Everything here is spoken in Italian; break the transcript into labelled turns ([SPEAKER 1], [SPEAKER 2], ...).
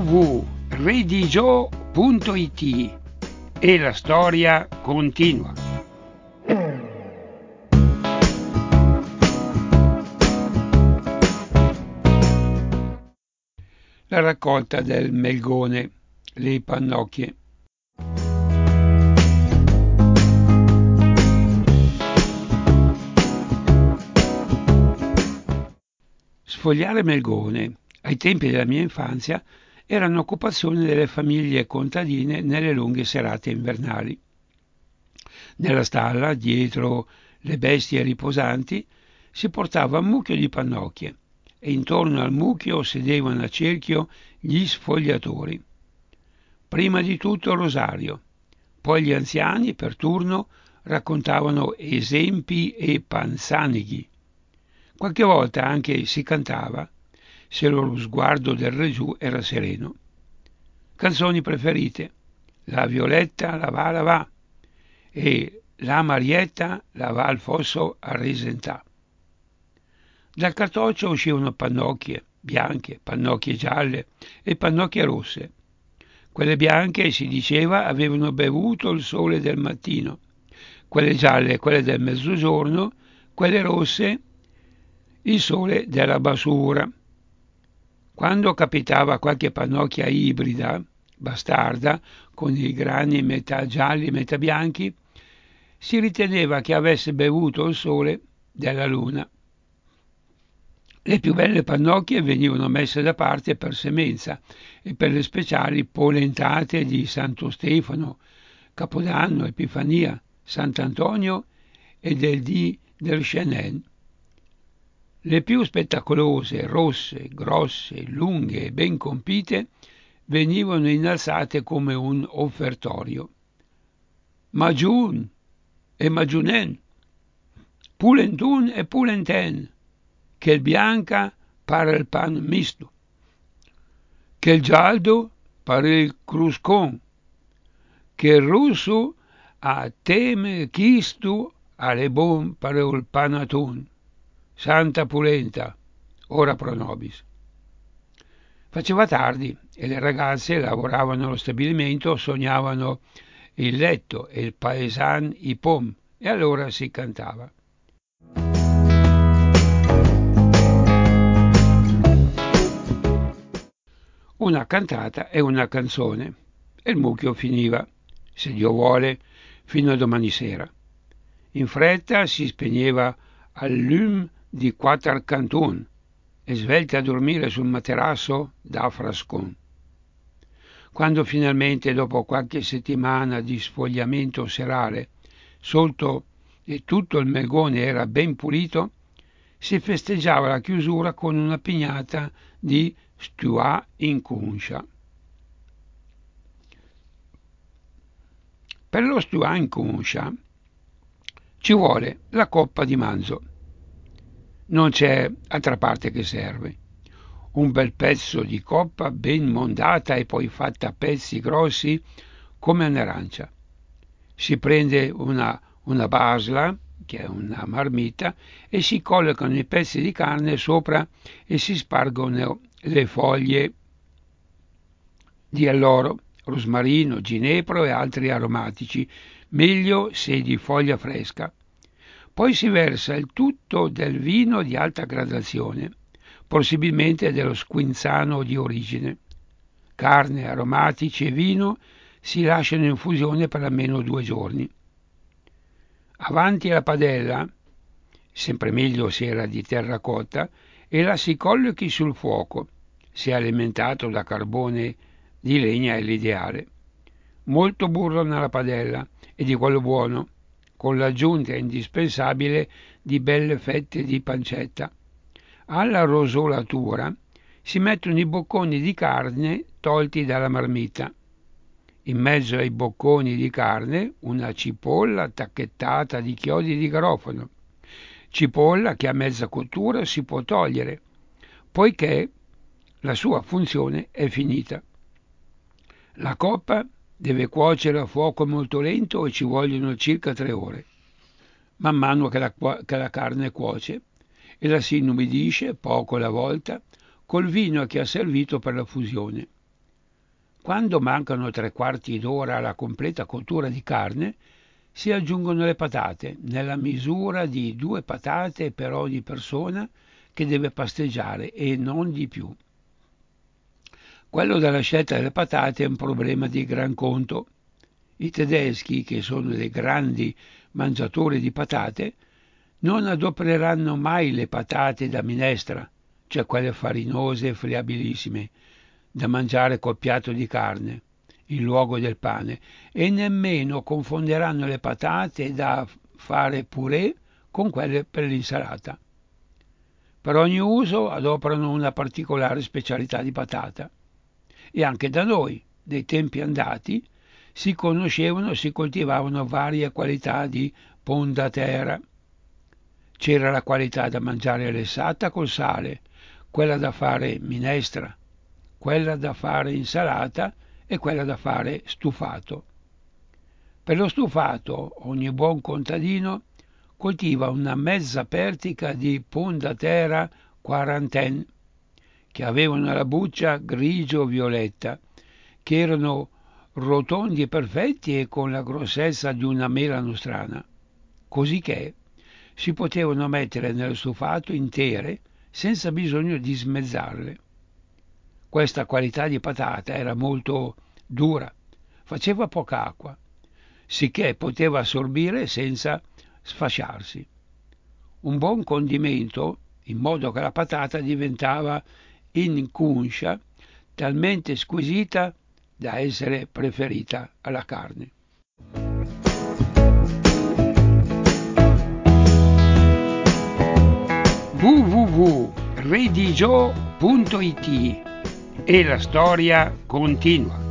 [SPEAKER 1] www.redigio.it e la storia continua. La raccolta del melgone, le pannocchie. Sfogliare melgone, ai tempi della mia infanzia, era un'occupazione delle famiglie contadine nelle lunghe serate invernali. Nella stalla, dietro le bestie riposanti, si portava un mucchio di pannocchie e intorno al mucchio sedevano a cerchio gli sfogliatori. Prima di tutto il rosario, poi gli anziani per turno raccontavano esempi e panzanighi. Qualche volta anche si cantava, se lo sguardo del Gesù era sereno. Canzoni preferite: La Violetta la va e La Marietta la va al fosso a Risentà. Dal cartoccio uscivano pannocchie bianche, pannocchie gialle e pannocchie rosse. Quelle bianche, si diceva, avevano bevuto il sole del mattino, quelle gialle quelle del mezzogiorno, quelle rosse il sole della basura. Quando capitava qualche pannocchia ibrida, bastarda, con i grani metà gialli e metà bianchi, si riteneva che avesse bevuto il sole della luna. Le più belle pannocchie venivano messe da parte per semenza e per le speciali polentate di Santo Stefano, Capodanno, Epifania, Sant'Antonio e del dì del Chenin. Le più spettacolose, rosse, grosse, lunghe e ben compite, venivano innalzate come un offertorio. Majun e Majunen, Pulentun e Pulenten, che il bianca pare il pan misto, che il giallo pare il cruscon, che il russo a teme chistu alle bon pare il panatun. Santa Pulenta, ora pro nobis. Faceva tardi e le ragazze lavoravano allo stabilimento, sognavano il letto e il paesan i pom, e allora si cantava. Una cantata e una canzone, e il mucchio finiva, se Dio vuole, fino a domani sera. In fretta si spegneva al lume di Quattro Cantun e svelte a dormire sul materasso da frascon. Quando finalmente, dopo qualche settimana di sfogliamento serale, sotto e tutto il melgone era ben pulito, si festeggiava la chiusura con una pignata di stuà in cuncia. Per lo stuà in cuncia ci vuole la coppa di manzo. Non c'è altra parte che serve. Un bel pezzo di coppa ben mondata e poi fatta a pezzi grossi come un'arancia. Si prende una basla, che è una marmita, e si collocano i pezzi di carne sopra e si spargono le foglie di alloro, rosmarino, ginepro e altri aromatici, meglio se di foglia fresca. Poi si versa il tutto del vino di alta gradazione, possibilmente dello squinzano di origine. Carne, aromatici e vino si lasciano in fusione per almeno 2 giorni. Avanti la padella, sempre meglio se era di terracotta, e la si collochi sul fuoco, se alimentato da carbone di legna è l'ideale. Molto burro nella padella e di quello buono, con l'aggiunta indispensabile di belle fette di pancetta. Alla rosolatura si mettono i bocconi di carne tolti dalla marmita. In mezzo ai bocconi di carne una cipolla tacchettata di chiodi di garofano, cipolla che a mezza cottura si può togliere, poiché la sua funzione è finita. La coppa deve cuocere a fuoco molto lento e ci vogliono circa 3 ore. Man mano che la carne cuoce e la si inumidisce poco alla volta col vino che ha servito per la fusione. Quando mancano 3/4 d'ora alla completa cottura di carne, si aggiungono le patate, nella misura di 2 patate per ogni persona che deve pasteggiare e non di più. Quello della scelta delle patate è un problema di gran conto. I tedeschi, che sono dei grandi mangiatori di patate, non adopereranno mai le patate da minestra, cioè quelle farinose e friabilissime, da mangiare col piatto di carne, in luogo del pane, e nemmeno confonderanno le patate da fare purè con quelle per l'insalata. Per ogni uso adoperano una particolare specialità di patata. E anche da noi, nei tempi andati, si conoscevano e si coltivavano varie qualità di pondatera. C'era la qualità da mangiare lessata col sale, quella da fare minestra, quella da fare insalata e quella da fare stufato. Per lo stufato ogni buon contadino coltiva una mezza pertica di pondatera quarantaine, che avevano la buccia grigio-violetta, che erano rotondi e perfetti e con la grossezza di una mela nostrana, cosicché si potevano mettere nello stufato intere senza bisogno di smezzarle. Questa qualità di patata era molto dura, faceva poca acqua, sicché poteva assorbire senza sfasciarsi. Un buon condimento, in modo che la patata diventava inconscia, talmente squisita da essere preferita alla carne. www.redigio.it e la storia continua.